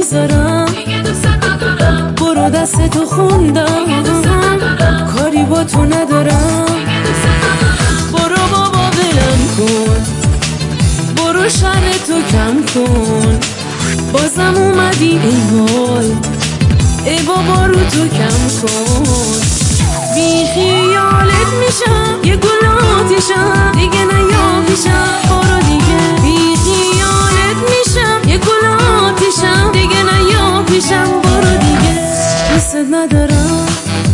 میذارم، برو دستتو خوندم، کاری با تو ندارم. برو بابا ولم کن، برو شرطو کم کن، بازم اومدی ای وای، ای بابا رو تو کم کن. بی خیالت میشم، یه گل آتیشم، دیگه نیا پیشم، برو دیگه. بی خیالت میشم، یه گل آتیشم، دیگه نیا پیشم، برو دیگه. دوست ندارم.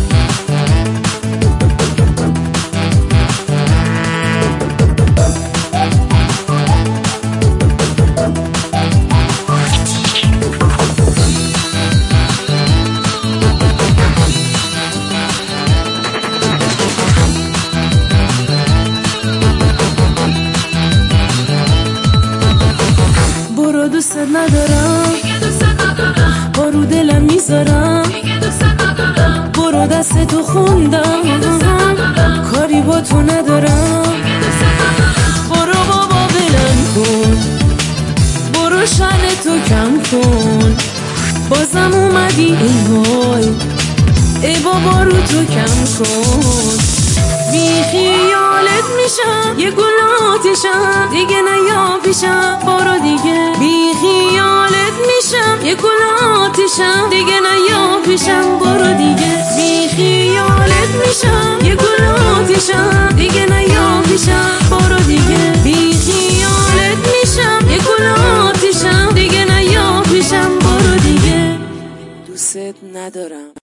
برو دوست ندارم، برو دلم میذارم، برو دستتو خوندم، کاری با تو ندارم. برو بابا ولم کن، برو شرطو کم کن، بازم اومدی ای وای، ای بابا رو تو کم کن. بی خیالت میشم، یه گل آتیشم، دیگه نیا پیشم، برو دیگه. بی خیالت میشم، یه گل آتیشم، دیگه نیا پیشم، برو دیگه. بی خیالت میشم، یه گل آتیشم، دیگه نیا پیشم، برو دیگه. بی خیالت میشم، یه گل آتیشم، دیگه نیا پیشم، برو دیگه. دوست ندارم.